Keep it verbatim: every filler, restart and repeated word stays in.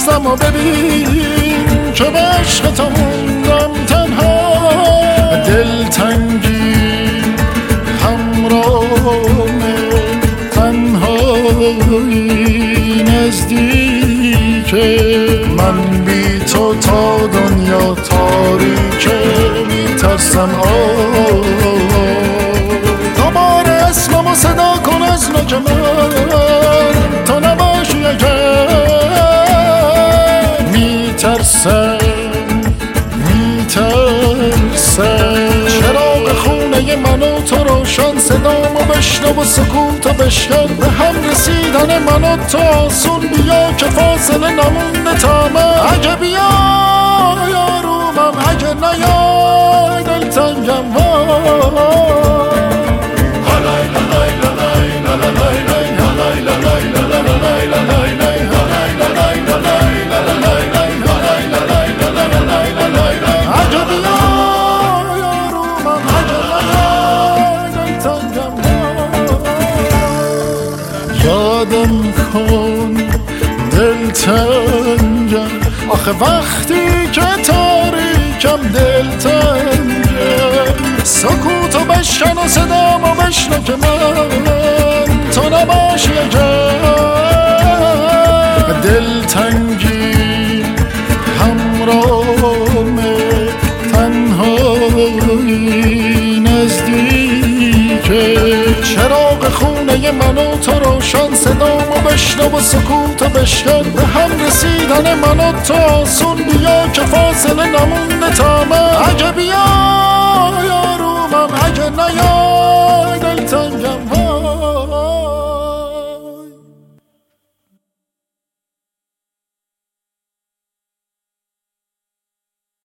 هستم و ببین که به عشق تو موندم تنها. دلتنگی همراهمه، تنهایی نزدیکه، من بی تو تا دنیا تاریکه. میترسم دوباره اسممو صدا کن از نوک من، تو نباشی اگر. میترسم میترسم چراغ خونه من و تو روشن، صدامو بشنو و سکوتو بشکن. به هم رسیدن من و تو آسون، بیا که فاصله نمونده تا من. اگه بیای آرومم، اگه نیای دلتنگم. یادم کن دلتنگم، آخه وقتی که تاریکم دلتنگم. سکوتو بشکن و صدامو بشنو که من تو نباشی اگر. دلتنگی همراهمه، تنهایی نزدیکه، چراغ خونه من و تو روشن، صدامو بشنو و سکوتو بشکن. به هم رسیدن من و تو آسون، بیا که فاصله نمونده تا من. اگه بیا